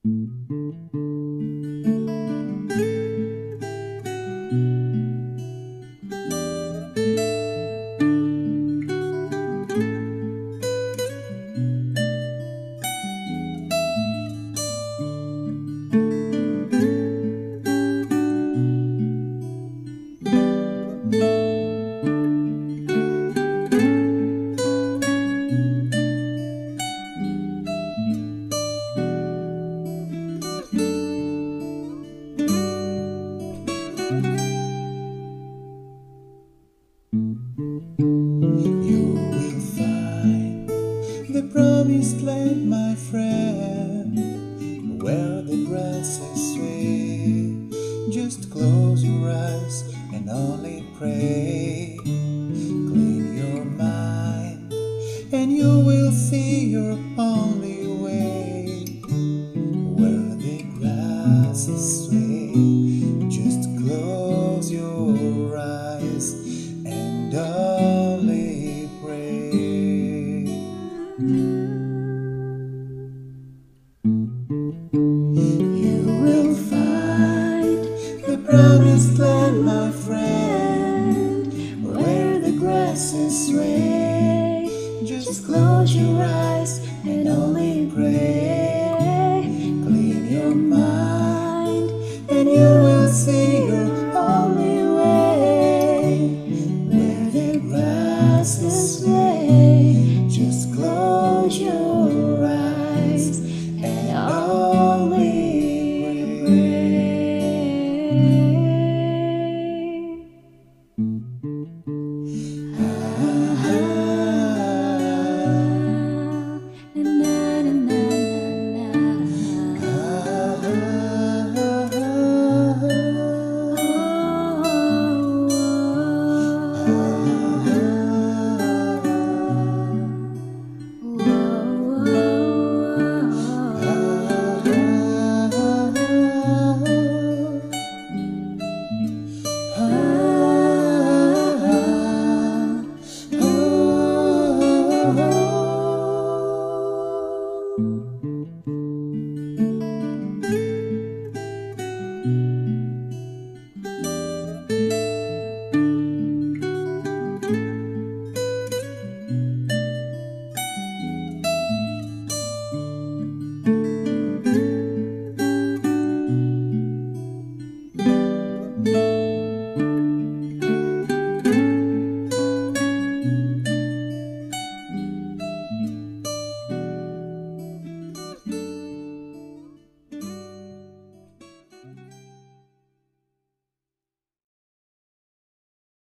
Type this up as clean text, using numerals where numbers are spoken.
You will find the promised land, my friend, where the grass is sweet. Just close your eyes and only pray. Clean your mind and you will see your only way. Where the grass is sweet, just close your eyes and only pray. You will find the promised land, my friend, where the grass is sweet.